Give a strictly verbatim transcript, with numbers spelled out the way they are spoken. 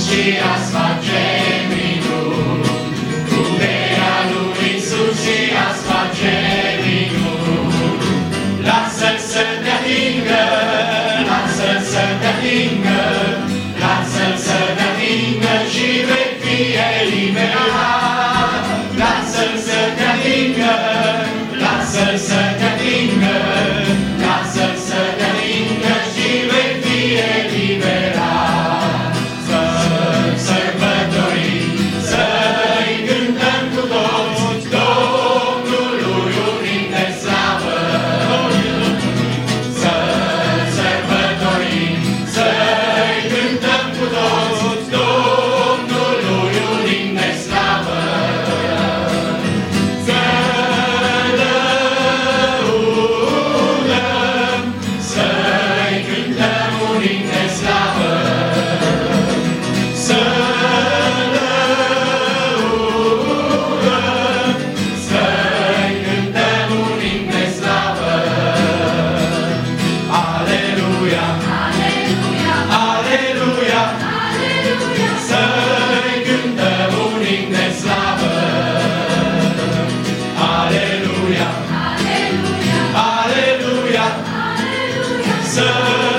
și azi face minuni. Puterea lui Iisus și azi face minuni. Lasă-l să te atingă, lasă-l să te atingă, lasă-l să te atingă și vei fi eliberat. Lasă-l să te atingă, lasă-l să te atingă, lasă-l să te atingă și vei fi eliberat. Să-l sărbătorim, să-i cântăm cu toți, Domnului unim de slavă. Să-l sărbătorim, să-i cântăm cu toți, Domnului unim de slavă. Să lăudăm, să-i cântăm unim de slavă. Să lăudăm, să-i cântăm unim de slavă. Aleluia, Aleluia, aleluia, aleluia, să-i cântăm unim de slavă. Aleluia, aleluia, aleluia, aleluia, să